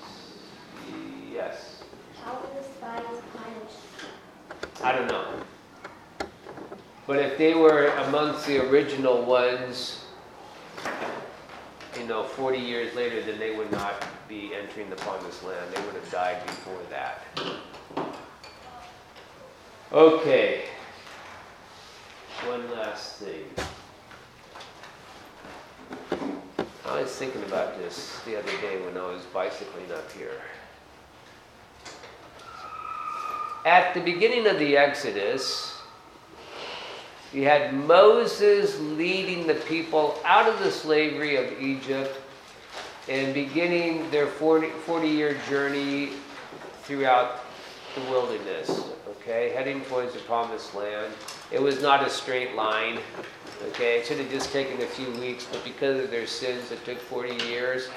Yes. How were the spies punished? I don't know. But if they were amongst the original ones, you know, forty years later, then they would not be entering the promised land. They would have died before that. Okay. One last thing. I was thinking about this the other day when I was bicycling up here. At the beginning of the Exodus, you had Moses leading the people out of the slavery of Egypt and beginning their forty-year journey throughout the wilderness, okay, heading towards the promised land. It was not a straight line, okay, it should have just taken a few weeks, but because of their sins, it took forty years.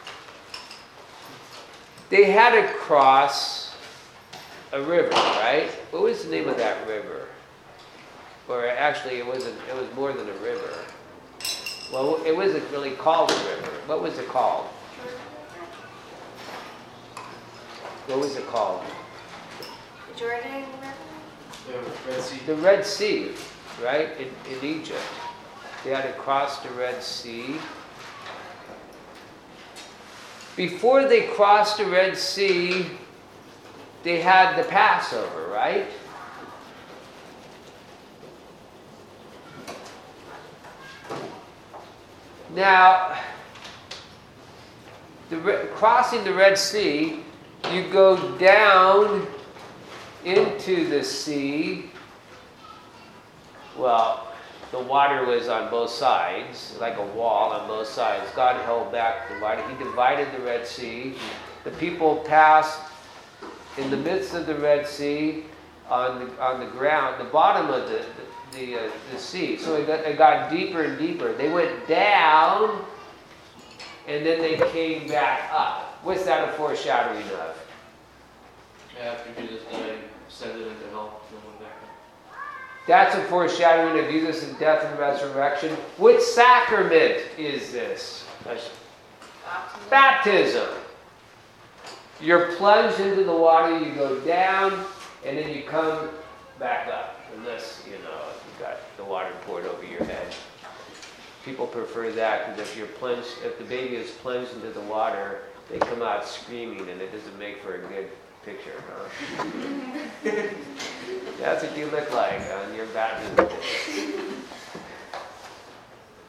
They had to cross a river, right? What was the name of that river? Or actually, it wasn't. It was more than a river. Well, it wasn't really called a river. What was it called? What was it called? Jordan The Red Sea. The Red Sea, right? In, in Egypt, they had to cross the Red Sea. Before they crossed the Red Sea, they had the Passover, right? Now, the, crossing the Red Sea, you go down into the sea. Well, the water was on both sides, like a wall on both sides. God held back the water. He divided the Red Sea. The people passed in the midst of the Red Sea on the, on the ground, the bottom of the, the, the, uh, the sea. So it got, it got deeper and deeper. They went down, and then they came back up. What's that a foreshadowing of? After Jesus died, ascended into hell, and went back up. That's a foreshadowing of Jesus' death and resurrection. Which sacrament is this? Baptism. Baptism. You're plunged into the water, you go down, and then you come back up. Unless, you know, you've got the water poured over your head. People prefer that because if you're plunged, if the baby is plunged into the water, they come out screaming, and it doesn't make for a good picture, huh? That's what you look like on your baptism day.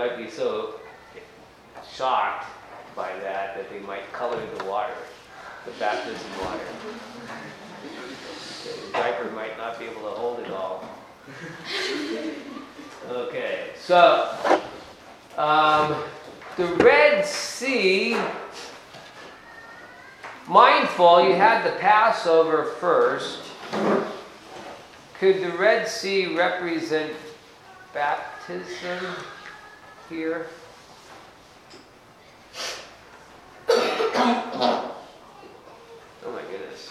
might be so shocked by that that they might color the water, the baptism water. The diaper might not be able to hold it all. Okay, so um, the Red Sea, mindful, you had the Passover first. Could the Red Sea represent baptism here? Oh my goodness.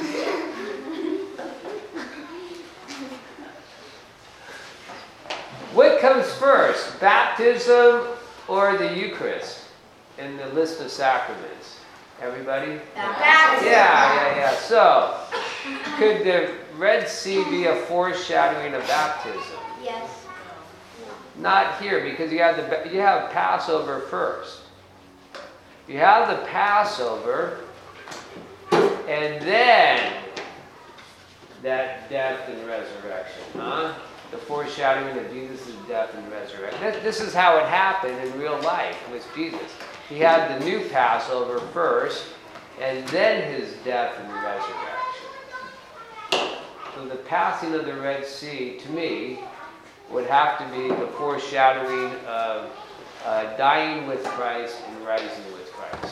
What comes first, baptism or the Eucharist in the list of sacraments? Everybody? Baptism. Yeah, yeah, yeah. So, could the Red Sea be a foreshadowing of baptism? Yes. Not here, because you have the you have Passover first. You have the Passover, and then that death and resurrection, huh? The foreshadowing of Jesus' death and resurrection. This, this is how it happened in real life with Jesus. He had the new Passover first, and then his death and resurrection. So the passing of the Red Sea, to me, would have to be the foreshadowing of uh, dying with Christ and rising with Christ.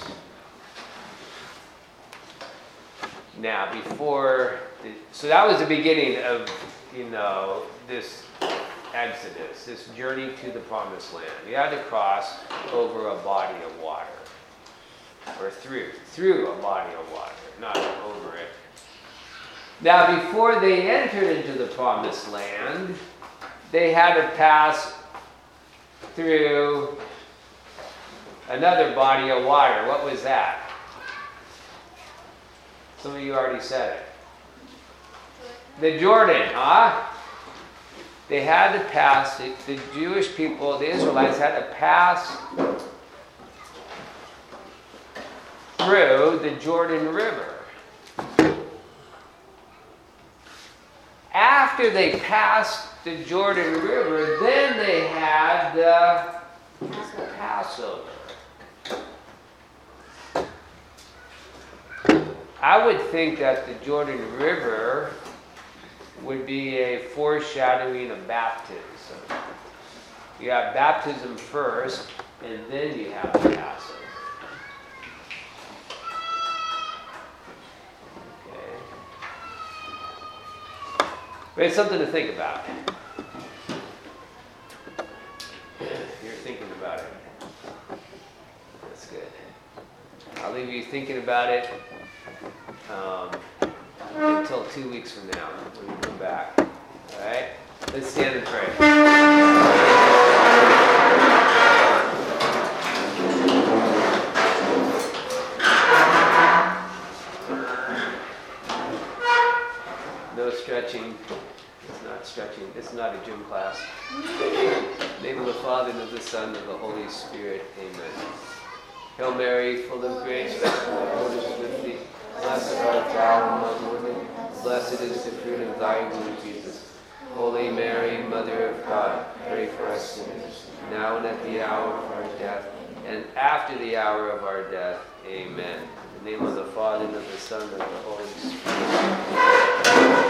Now, before, the, so that was the beginning of, you know, this Exodus, this journey to the Promised Land. You had to cross over a body of water, or through, through a body of water, not over it. Now, before they entered into the Promised Land, they had to pass through another body of water. What was that? Some of you already said it. The Jordan, huh? They had to pass, the, the Jewish people, the Israelites had to pass through the Jordan River. After they passed the Jordan River, then they had the Passover. I would think that the Jordan River would be a foreshadowing of baptism. You have baptism first, and then you have the Passover. Okay. But it's something to think about. You're thinking about it. That's good. I'll leave you thinking about it um, until two weeks from now when we come back. All right? Let's stand and pray. No stretching. It's not stretching. It's not a gym class. In the name of the Father, and of the Son, and of the Holy Spirit. Amen. Hail Mary, full of grace, the Lord is with thee. Blessed art thou among women. Blessed is the fruit of thy womb, Jesus. Holy Mary, Mother of God, pray for us sinners, now and at the hour of our death, and after the hour of our death. Amen. In the name of the Father, and of the Son, and of the Holy Spirit.